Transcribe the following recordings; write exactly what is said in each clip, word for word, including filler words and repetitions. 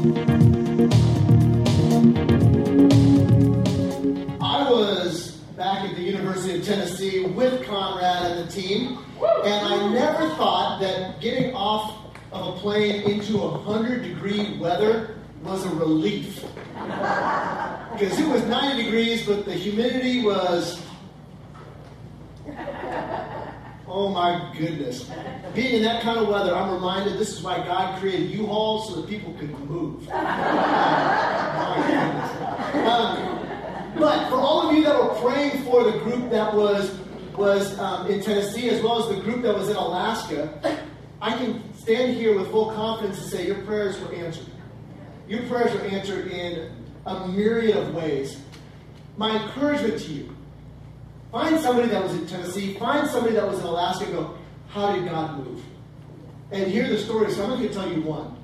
I was back at the University of Tennessee with Conrad and the team, and I never thought that getting off of a plane into one hundred degree weather was a relief. Because it was ninety degrees, but the humidity was, oh my goodness. Being in that kind of weather, I'm reminded this is why God created U-Hauls so that people could move. Oh, my goodness. Um, but for all of you that were praying for the group that was, was um, in Tennessee, as well as the group that was in Alaska, I can stand here with full confidence and say your prayers were answered. Your prayers were answered in a myriad of ways. My encouragement to you, find somebody that was in Tennessee, find somebody that was in Alaska, and go, how did God move? And hear the story, so I'm going to tell you one.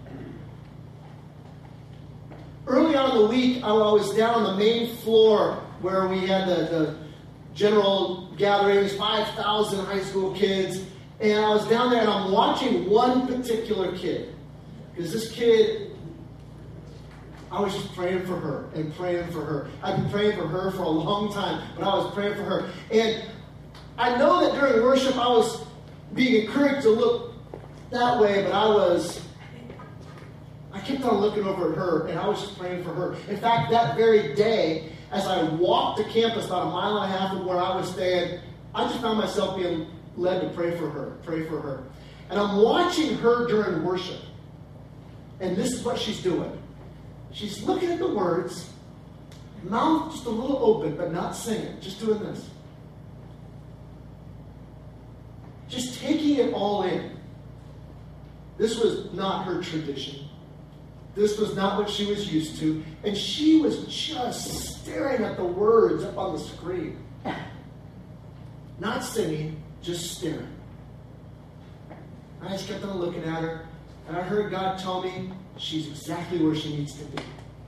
Early on in the week, I was down on the main floor where we had the, the general gatherings, five thousand high school kids, and I was down there and I'm watching one particular kid. Because this kid, I was just praying for her and praying for her. I've been praying for her for a long time, but I was praying for her. And I know that during worship I was being encouraged to look that way, but I was, I kept on looking over at her, and I was just praying for her. In fact, that very day, as I walked to campus about a mile and a half from where I was staying, I just found myself being led to pray for her, pray for her. And I'm watching her during worship, and this is what she's doing. She's looking at the words, mouth just a little open, but not singing, just doing this. Just taking it all in. This was not her tradition. This was not what she was used to. And she was just staring at the words up on the screen. Not singing, just staring. I just kept on looking at her, and I heard God tell me she's exactly where she needs to be.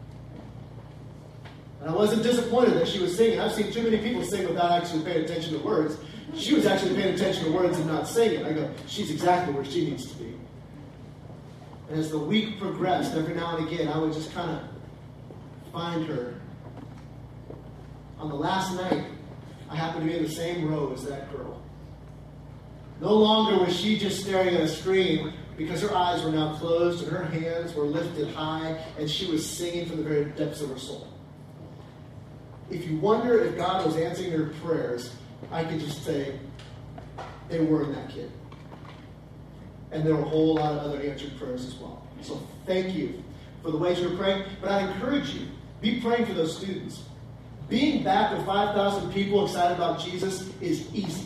And I wasn't disappointed that she was singing. I've seen too many people sing without actually paying attention to words. She was actually paying attention to words and not singing. I go, she's exactly where she needs to be. And as the week progressed, every now and again, I would just kind of find her. On the last night, I happened to be in the same row as that girl. No longer was she just staring at a screen, because her eyes were now closed and her hands were lifted high, and she was singing from the very depths of her soul. If you wonder if God was answering her prayers, I could just say they were in that kid. And there were a whole lot of other answered prayers as well. So thank you for the ways you're praying. But I encourage you, be praying for those students. Being back with five thousand people excited about Jesus is easy.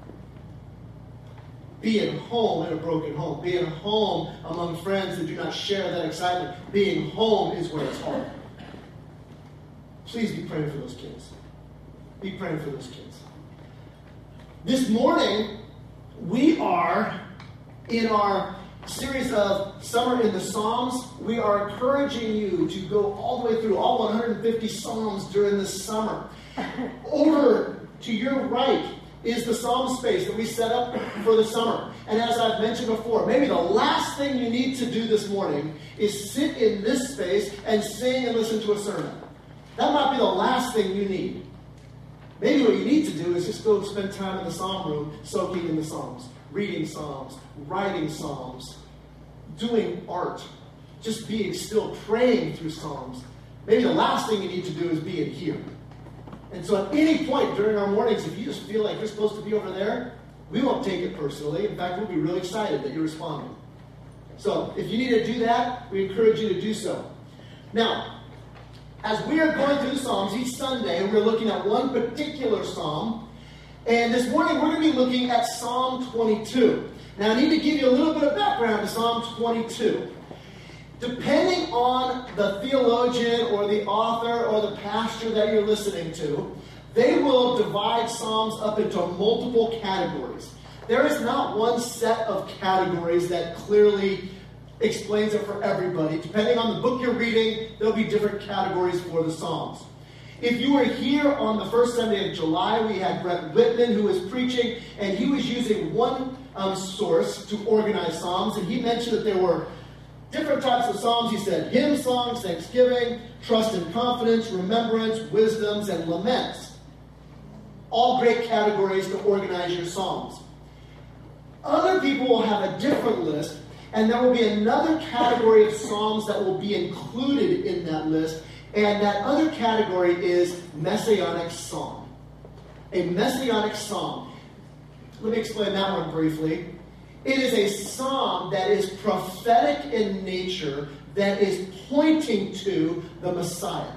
Being home in a broken home, being home among friends that do not share that excitement, being home is where it's hard. Please be praying for those kids. Be praying for those kids. This morning, we are in our series of Summer in the Psalms. We are encouraging you to go all the way through all one hundred fifty Psalms during this summer. Over to your right is the Psalm space that we set up for the summer. And as I've mentioned before, maybe the last thing you need to do this morning is sit in this space and sing and listen to a sermon. That might be the last thing you need. Maybe what you need to do is just go spend time in the Psalm room, soaking in the Psalms, reading Psalms, writing Psalms, doing art, just being still, praying through Psalms. Maybe the last thing you need to do is be in here. And so at any point during our mornings, if you just feel like you're supposed to be over there, we won't take it personally. In fact, we'll be really excited that you're responding. So if you need to do that, we encourage you to do so. Now, as we are going through the Psalms each Sunday, we're looking at one particular Psalm. And this morning, we're going to be looking at Psalm twenty-two. Now, I need to give you a little bit of background to Psalm twenty-two. Depending on the theologian or the author or the pastor that you're listening to, they will divide Psalms up into multiple categories. There is not one set of categories that clearly explains it for everybody. Depending on the book you're reading, there'll be different categories for the Psalms. If you were here on the first Sunday of July, we had Brett Whitman who was preaching, and he was using one um, source to organize Psalms, and he mentioned that there were different types of Psalms, he said, hymn songs, thanksgiving, trust and confidence, remembrance, wisdoms, and laments. All great categories to organize your Psalms. Other people will have a different list, and there will be another category of Psalms that will be included in that list, and that other category is Messianic Psalm. A Messianic Psalm. Let me explain that one briefly. It is a psalm that is prophetic in nature, that is pointing to the Messiah.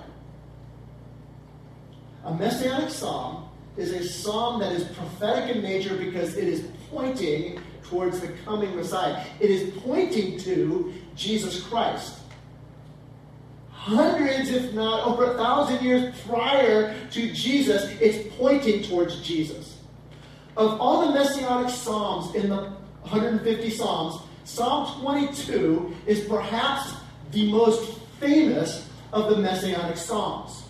A Messianic Psalm is a psalm that is prophetic in nature because it is pointing towards the coming Messiah. It is pointing to Jesus Christ. Hundreds, if not over a thousand years prior to Jesus, it's pointing towards Jesus. Of all the Messianic Psalms in the one hundred fifty Psalms, Psalm twenty-two is perhaps the most famous of the Messianic Psalms.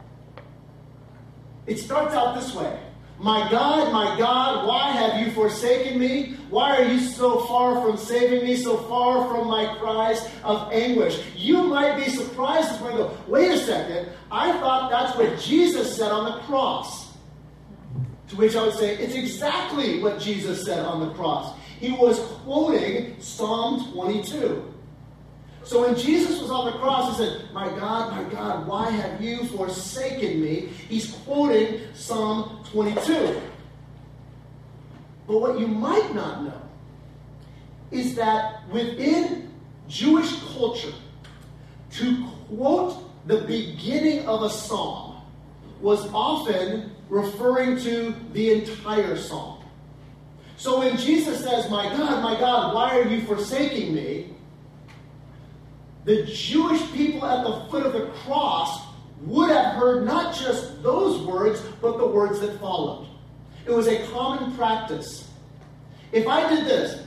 It starts out this way. My God, my God, why have you forsaken me? Why are you so far from saving me, so far from my cries of anguish? You might be surprised this morning and go, wait a second, I thought that's what Jesus said on the cross. To which I would say, it's exactly what Jesus said on the cross. He was quoting Psalm twenty-two. So when Jesus was on the cross, he said, my God, my God, why have you forsaken me? He's quoting Psalm twenty-two. But what you might not know is that within Jewish culture, to quote the beginning of a psalm was often referring to the entire psalm. So when Jesus says, my God, my God, why are you forsaking me? The Jewish people at the foot of the cross would have heard not just those words, but the words that followed. It was a common practice. If I did this,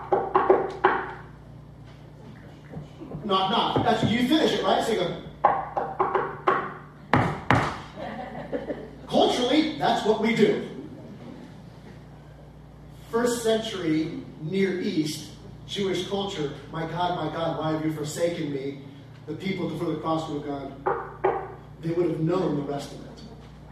knock, knock, that's you finish it, right? So you go. Culturally, that's what we do. First century Near East Jewish culture, my God, my God, why have you forsaken me? The people at the foot of the cross would have gone, they would have known the rest of it.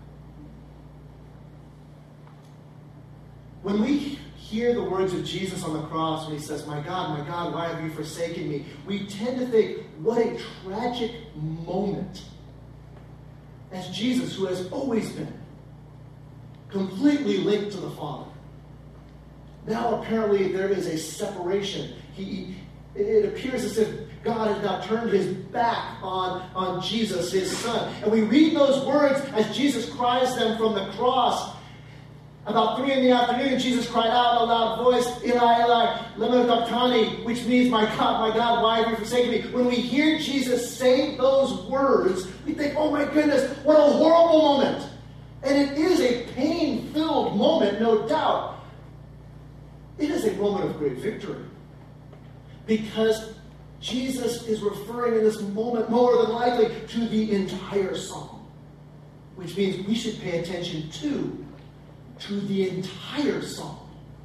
When we hear the words of Jesus on the cross when he says, my God, my God, why have you forsaken me? We tend to think, what a tragic moment. As Jesus, who has always been completely linked to the Father. Now apparently there is a separation. He, it appears as if God has now turned his back on, on Jesus, his son. And we read those words as Jesus cries them from the cross. About three in the afternoon, Jesus cried out in a loud voice, Eli, Eli, lema sabachthani, which means, my God, my God, why have you forsaken me? When we hear Jesus say those words, we think, oh my goodness, what a horrible moment. And it is a pain-filled moment, no doubt. It is a moment of great victory. Because Jesus is referring in this moment more than likely to the entire psalm. Which means we should pay attention to, to the entire psalm.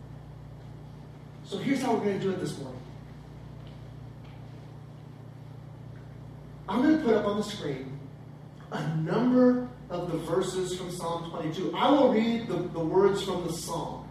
So here's how we're going to do it this morning. I'm going to put up on the screen a number of the verses from Psalm twenty-two. I will read the, the words from the psalm.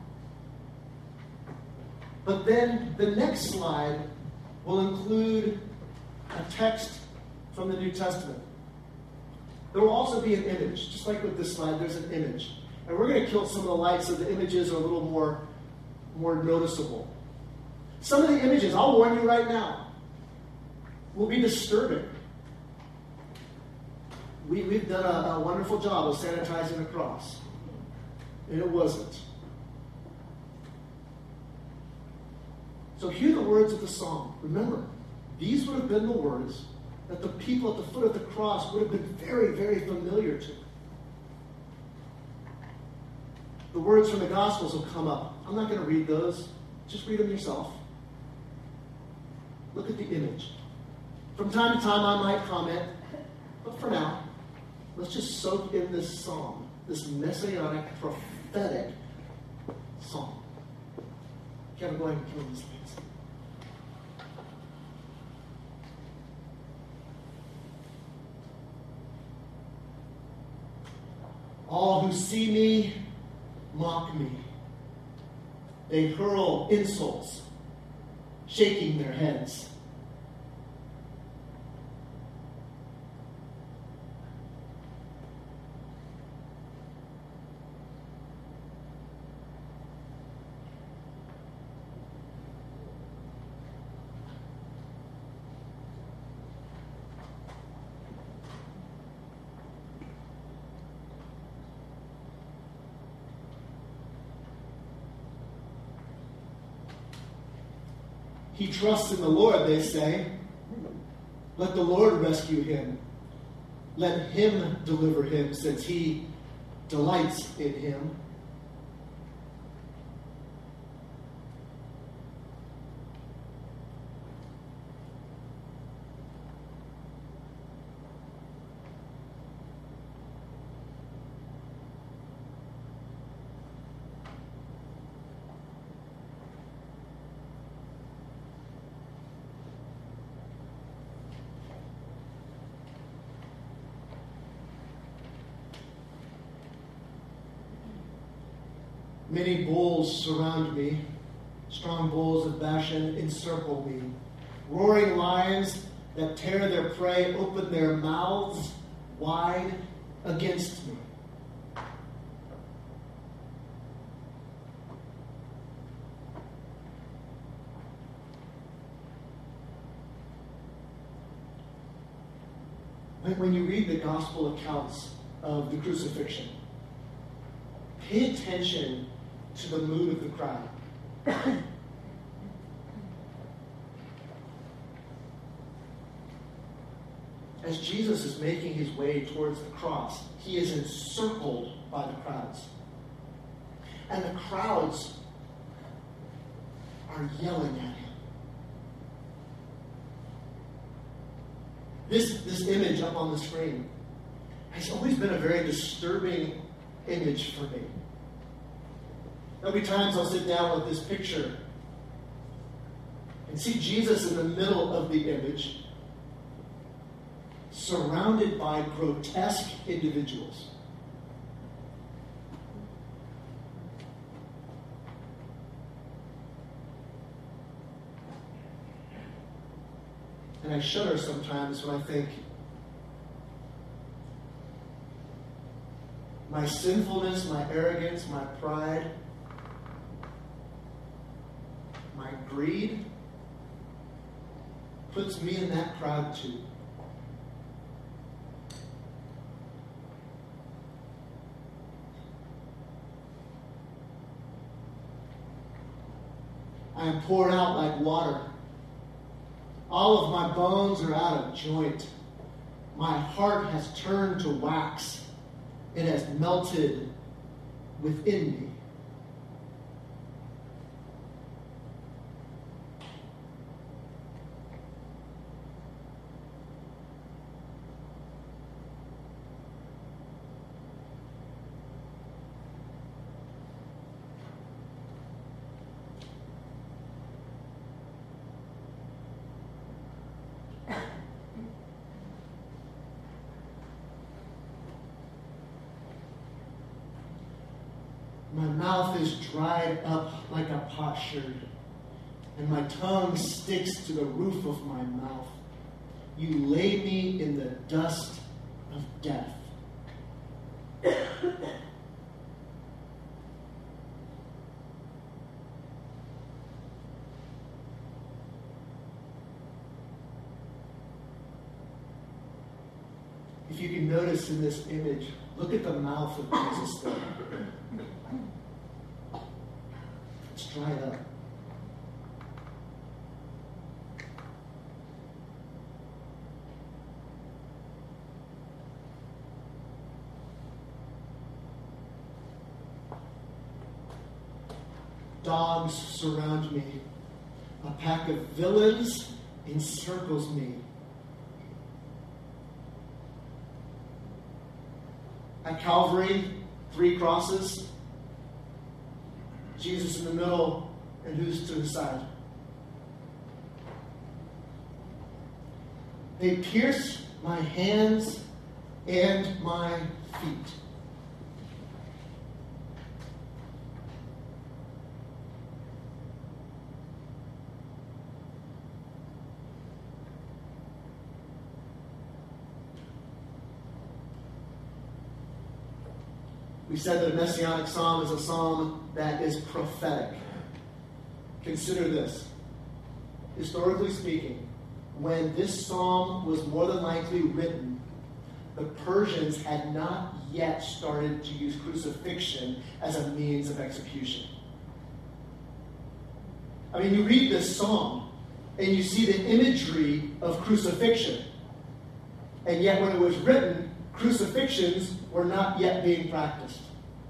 But then the next slide will include a text from the New Testament. There will also be an image. Just like with this slide, there's an image. And we're going to kill some of the lights so the images are a little more, more noticeable. Some of the images, I'll warn you right now, will be disturbing. We, we've done a, a wonderful job of sanitizing the cross. And it wasn't. So hear the words of the psalm. Remember, these would have been the words that the people at the foot of the cross would have been very, very familiar to. The words from the Gospels will come up. I'm not going to read those. Just read them yourself. Look at the image. From time to time I might comment, but for now, let's just soak in this psalm, this messianic, prophetic psalm. Kevin, go ahead and kill these things. All who see me mock me. They hurl insults, shaking their heads. He trusts in the Lord, they say. Let the Lord rescue him. Let him deliver him, since he delights in him. Many bulls surround me. Strong bulls of Bashan encircle me. Roaring lions that tear their prey open their mouths wide against me. When you read the gospel accounts of the crucifixion, pay attention to the mood of the crowd. As Jesus is making his way towards the cross, he is encircled by the crowds. And the crowds are yelling at him. This, this image up on the screen has always been a very disturbing image for me. There'll be times I'll sit down with this picture and see Jesus in the middle of the image, surrounded by grotesque individuals. And I shudder sometimes when I think, my sinfulness, my arrogance, my pride, my greed puts me in that crowd too. I am poured out like water. All of my bones are out of joint. My heart has turned to wax. It has melted within me. My mouth is dried up like a potsherd, and my tongue sticks to the roof of my mouth. You lay me in the dust of death. If you can notice in this image, look at the mouth of Jesus there. It's dried up. Dogs surround me. A pack of villains encircles me. At Calvary, three crosses. Jesus in the middle, and who's to the side? They pierce my hands and my feet. We said that a messianic psalm is a psalm that is prophetic. Consider this. Historically speaking, when this psalm was more than likely written, the Persians had not yet started to use crucifixion as a means of execution. I mean, you read this psalm, and you see the imagery of crucifixion. And yet when it was written, crucifixions were not yet being practiced.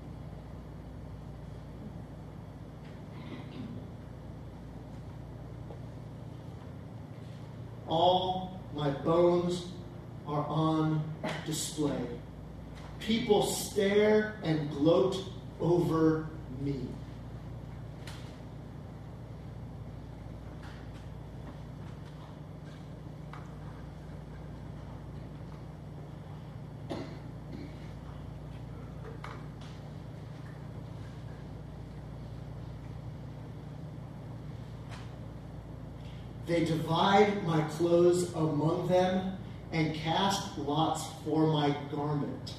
All my bones are on display. People stare and gloat over me. They divide my clothes among them and cast lots for my garment.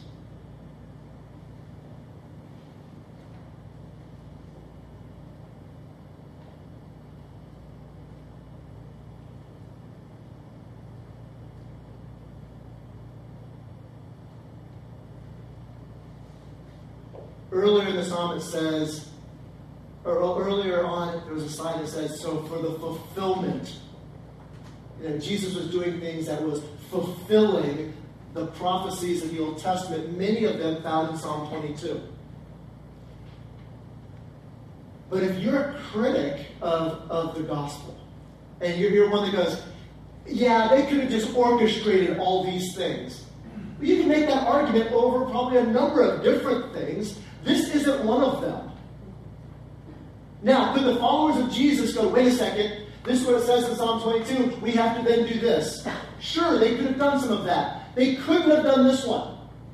Earlier in the psalm it says, or earlier on, there was a slide that says, so for the fulfillment. You know, Jesus was doing things that was fulfilling the prophecies of the Old Testament, many of them found in Psalm twenty-two. But if you're a critic of, of the gospel, and you're, you're one that goes, yeah, they could have just orchestrated all these things. Well, you can make that argument over probably a number of different things. This isn't one of them. Now, could the followers of Jesus go, wait a second, this is what it says in Psalm twenty-two, we have to then do this. Sure, they could have done some of that. They couldn't have done this one.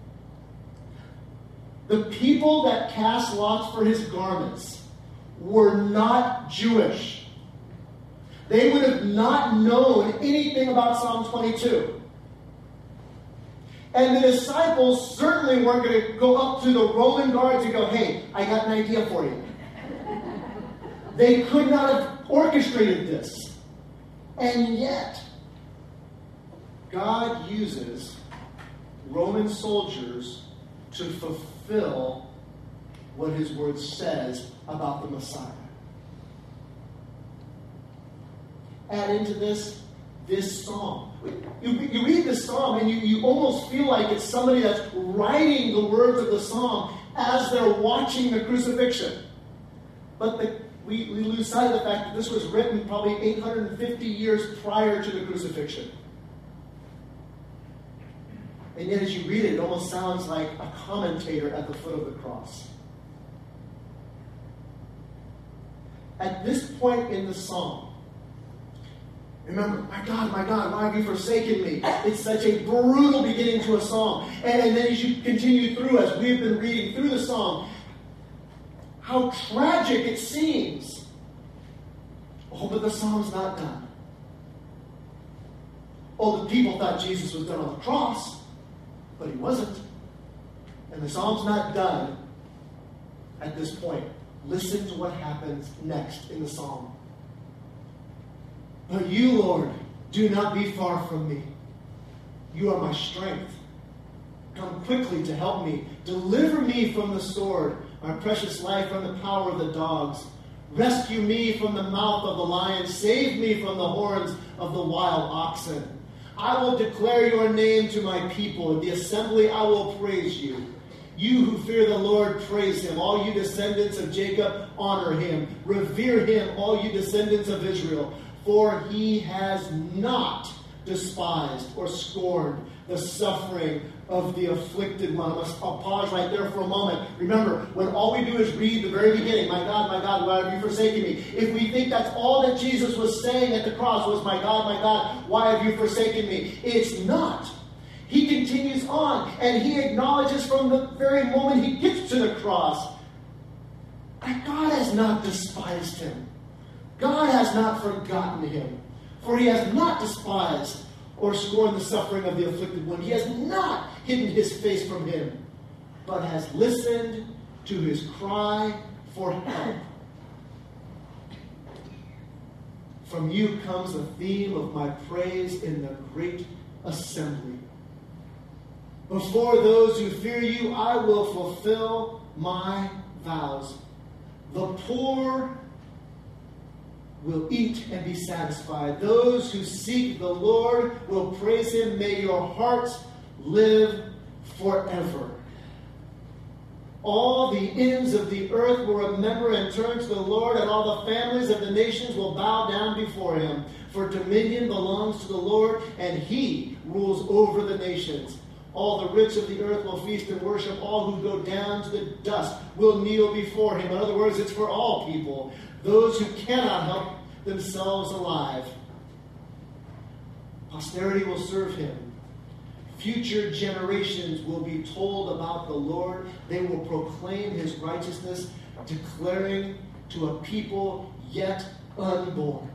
The people that cast lots for his garments were not Jewish. They would have not known anything about Psalm twenty-two. And the disciples certainly weren't going to go up to the Roman guards and go, hey, I got an idea for you. They could not have orchestrated this. And yet, God uses Roman soldiers to fulfill what his word says about the Messiah. Add into this, this psalm. You, you read this psalm and you, you almost feel like it's somebody that's writing the words of the psalm as they're watching the crucifixion. But the, we, we lose sight of the fact that this was written probably eight hundred fifty years prior to the crucifixion. And yet as you read it, it almost sounds like a commentator at the foot of the cross. At this point in the psalm, remember, my God, my God, why have you forsaken me? It's such a brutal beginning to a psalm. And, and then as you continue through, as we've been reading through the psalm, how tragic it seems. Oh, but the psalm's not done. Oh, the people thought Jesus was done on the cross, but he wasn't. And the psalm's not done at this point. Listen to what happens next in the psalm. But you, Lord, do not be far from me. You are my strength. Come quickly to help me. Deliver me from the sword, my precious life from the power of the dogs. Rescue me from the mouth of the lion. Save me from the horns of the wild oxen. I will declare your name to my people. In the assembly I will praise you. You who fear the Lord, praise him. All you descendants of Jacob, honor him. Revere him, all you descendants of Israel. For he has not despised or scorned the suffering of the afflicted one. I'll pause right there for a moment. Remember, when all we do is read the very beginning, my God, my God, why have you forsaken me? If we think that's all that Jesus was saying at the cross was, my God, my God, why have you forsaken me? It's not. He continues on, and he acknowledges from the very moment he gets to the cross that God has not despised him. God has not forgotten him, for he has not despised or scorned the suffering of the afflicted one. He has not hidden his face from him. but has listened to his cry for help. From you comes the theme of my praise in the great assembly. Before those who fear you, I will fulfill my vows. The poor will eat and be satisfied. Those who seek the Lord will praise him. May your hearts live forever. All the ends of the earth will remember and turn to the Lord, and all the families of the nations will bow down before him. For dominion belongs to the Lord, and he rules over the nations. All the rich of the earth will feast and worship. All who go down to the dust will kneel before him. In other words, it's for all people. Those who cannot help themselves alive. Posterity will serve him. Future generations will be told about the Lord. They will proclaim his righteousness, declaring to a people yet unborn,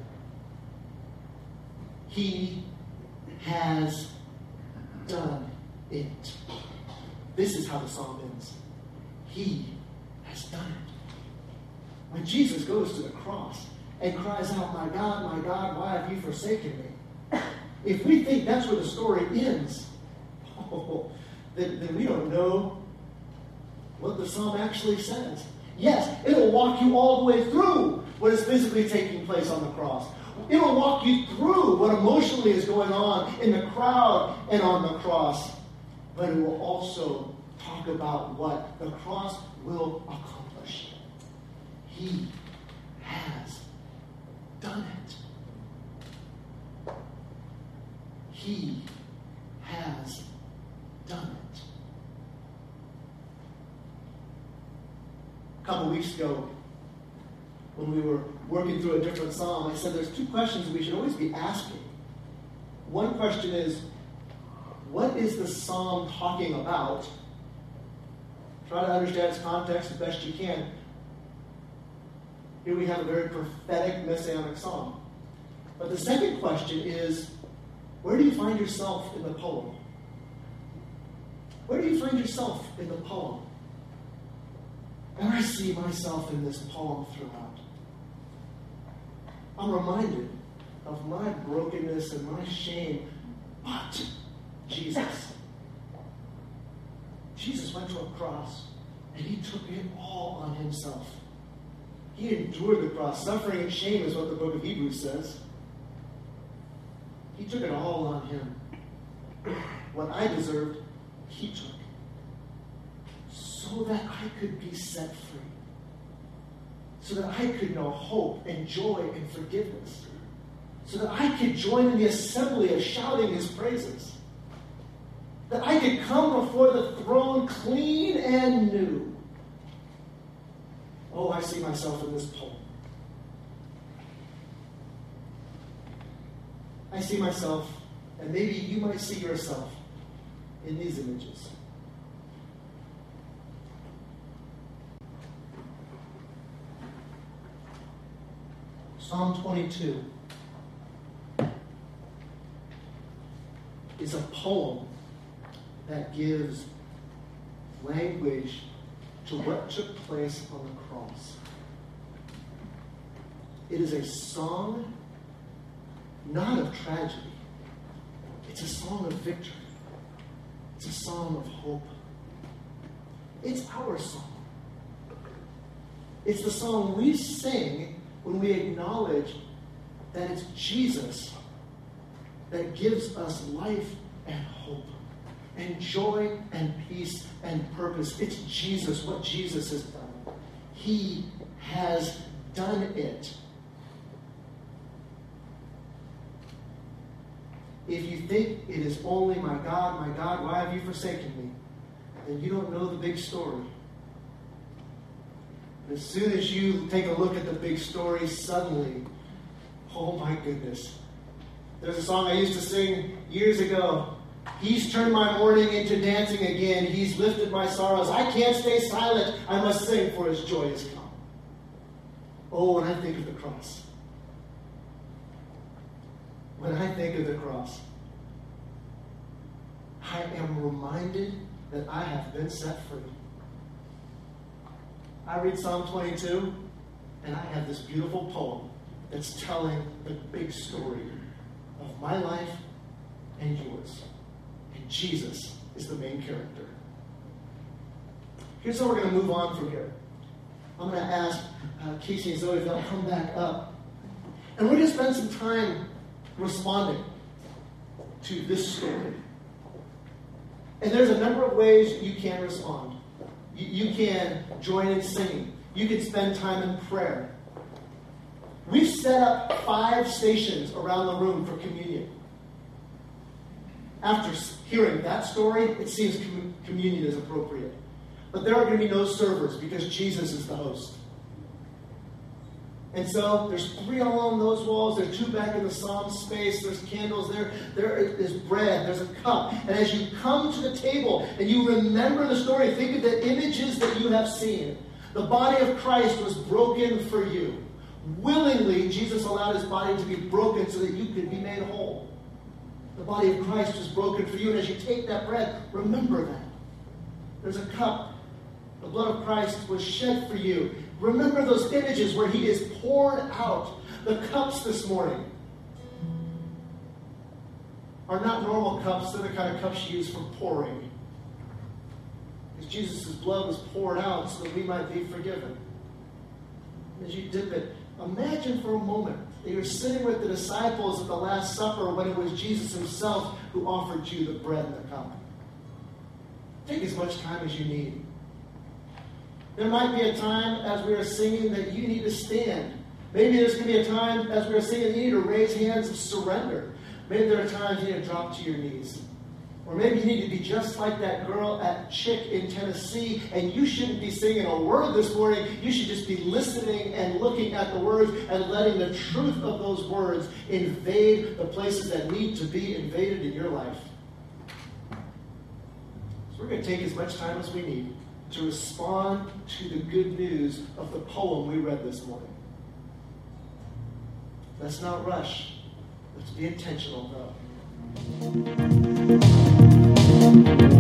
he has done it. This is how the psalm ends. He has done it. When Jesus goes to the cross and cries out, my God, my God, why have you forsaken me? If we think that's where the story ends, oh, then, then we don't know what the psalm actually says. Yes, it'll walk you all the way through what is physically taking place on the cross. It'll walk you through what emotionally is going on in the crowd and on the cross. But it will also talk about what the cross will accomplish. He has done it. He has done it. A couple weeks ago, when we were working through a different psalm, I said there's two questions we should always be asking. One question is, what is the psalm talking about? Try to understand its context as best you can. Here we have a very prophetic messianic psalm. But the second question is, where do you find yourself in the poem? Where do you find yourself in the poem? And I see myself in this poem throughout. I'm reminded of my brokenness and my shame, but Jesus. Jesus went to a cross, and he took it all on himself. He endured the cross. Suffering and shame is what the book of Hebrews says. He took it all on him. What I deserved, he took. So that I could be set free. So that I could know hope and joy and forgiveness. So that I could join in the assembly of shouting his praises. That I could come before the throne clean and new. Oh, I see myself in this poem. I see myself, and maybe you might see yourself in these images. Psalm twenty-two is a poem that gives language to what took place on the cross. It is a song not of tragedy. It's a song of victory. It's a song of hope. It's our song. It's the song we sing when we acknowledge that it's Jesus that gives us life and hope and joy and peace and purpose. It's Jesus, what Jesus has done. He has done it. If you think it is only, my God, my God, why have you forsaken me? Then you don't know the big story. As soon as you take a look at the big story, suddenly, oh my goodness. There's a song I used to sing years ago. He's turned my mourning into dancing again. He's lifted my sorrows. I can't stay silent. I must sing, for his joy has come. Oh, when I think of the cross. When I think of the cross, I am reminded that I have been set free. I read Psalm twenty-two, and I have this beautiful poem that's telling the big story of my life and yours. And Jesus is the main character. Here's how we're going to move on from here. I'm going to ask uh, Casey and Zoe if they'll come back up. And we're going to spend some time responding to this story. And there's a number of ways you can respond. You, you can join in singing. You can spend time in prayer. We've set up five stations around the room for communion. After hearing that story, it seems com- communion is appropriate. But there are going to be no servers because Jesus is the host. And so there's three along those walls. There's two back in the psalm space. There's candles there. There is bread. There's a cup. And as you come to the table and you remember the story, think of the images that you have seen. The body of Christ was broken for you. Willingly, Jesus allowed his body to be broken so that you could be made whole. The body of Christ was broken for you. And as you take that bread, remember that. There's a cup. The blood of Christ was shed for you. Remember those images where he is poured out. The cups this morning are not normal cups. They're the kind of cups you use for pouring. Because Jesus' blood was poured out so that we might be forgiven. As you dip it, imagine for a moment that you're sitting with the disciples at the Last Supper when it was Jesus himself who offered you the bread and the cup. Take as much time as you need. There might be a time as we are singing that you need to stand. Maybe there's going to be a time as we are singing you need to raise hands of surrender. Maybe there are times you need to drop to your knees. Or maybe you need to be just like that girl at Chick in Tennessee, and you shouldn't be singing a word this morning. You should just be listening and looking at the words and letting the truth of those words invade the places that need to be invaded in your life. So we're going to take as much time as we need to respond to the good news of the poem we read this morning. Let's not rush. Let's be intentional, though.